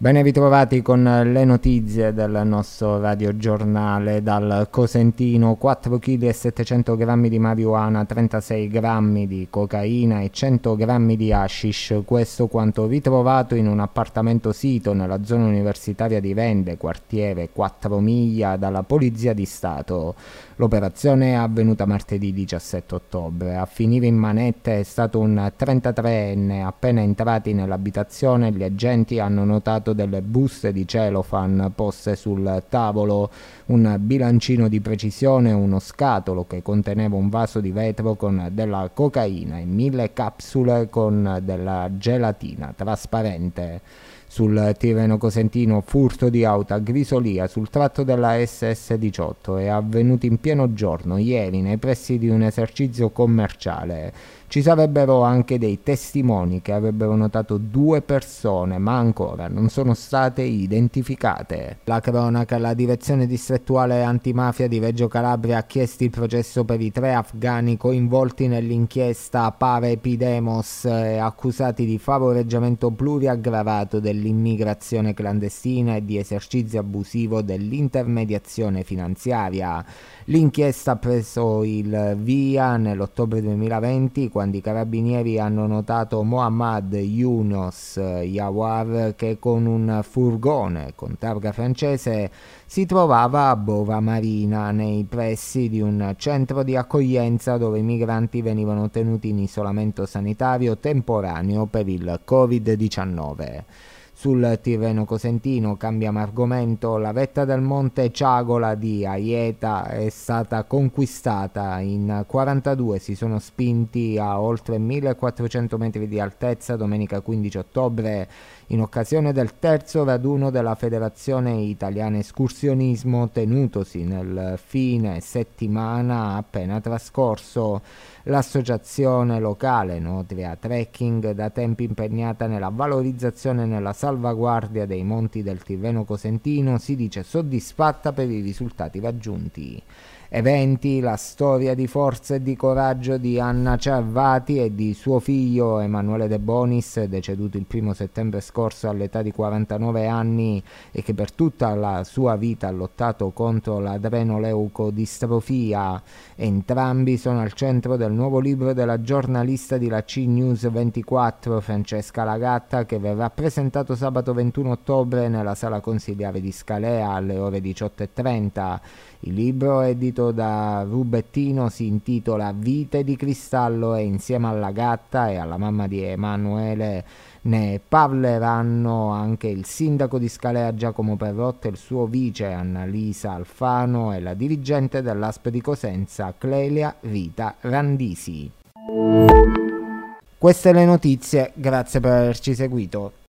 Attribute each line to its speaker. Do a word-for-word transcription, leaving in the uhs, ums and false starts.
Speaker 1: Ben ritrovati con le notizie del nostro radiogiornale. Dal Cosentino: quattro chili e settecento grammi di marijuana, trentasei grammi di cocaina e cento grammi di hashish. Questo quanto ritrovato in un appartamento sito nella zona universitaria di Rende, quartiere quattro Miglia, dalla Polizia di Stato. L'operazione è avvenuta martedì diciassette ottobre. A finire in manette è stato un trentatreenne. Appena entrati nell'abitazione, gli agenti hanno notato delle buste di cellophane poste sul tavolo, un bilancino di precisione, uno scatolo che conteneva un vaso di vetro con della cocaina e mille capsule con della gelatina trasparente. Sul Tirreno Cosentino, furto di auto a Grisolia sul tratto della S S diciotto è avvenuto in pieno giorno ieri nei pressi di un esercizio commerciale. Ci sarebbero anche dei testimoni che avrebbero notato due persone, ma ancora non sono state identificate. La cronaca: la direzione distrettuale antimafia di Reggio Calabria ha chiesto il processo per i tre afghani coinvolti nell'inchiesta Pare Epidemos, eh, accusati di favoreggiamento pluriaggravato dell'immigrazione clandestina e di esercizio abusivo dell'intermediazione finanziaria. L'inchiesta ha preso il via nell'ottobre duemilaventi, quando i carabinieri hanno notato Mohammad Yunus Yawar che con un furgone con targa francese si trovava a Bova Marina, nei pressi di un centro di accoglienza dove i migranti venivano tenuti in isolamento sanitario temporaneo per il covid diciannove. Sul Tirreno Cosentino, cambiamo argomento: la vetta del Monte Ciagola di Aieta è stata conquistata. In quarantadue si sono spinti a oltre millequattrocento metri di altezza domenica quindici ottobre in occasione del terzo raduno della Federazione Italiana Escursionismo tenutosi nel fine settimana appena trascorso. L'associazione locale Notria Trekking, da tempo impegnata nella valorizzazione e nella salvaguardia dei monti del Tirreno Cosentino, si dice soddisfatta per i risultati raggiunti. Eventi: la storia di forza e di coraggio di Anna Ciarvati e di suo figlio Emanuele De Bonis, deceduto il primo settembre scorso all'età di quarantanove anni e che per tutta la sua vita ha lottato contro l'adrenoleucodistrofia. Entrambi sono al centro del nuovo libro della giornalista di La C News ventiquattro Francesca Lagatta, che verrà presentato sabato ventuno ottobre nella sala consiliare di Scalea alle ore diciotto e trenta. Il libro, edito da Rubettino, si intitola Vite di cristallo e insieme alla gatta e alla mamma di Emanuele ne parleranno anche il sindaco di Scalea Giacomo Perrotta, il suo vice Annalisa Alfano e la dirigente dell'A S P di Cosenza Clelia Rita Randisi. Queste le notizie, grazie per averci seguito.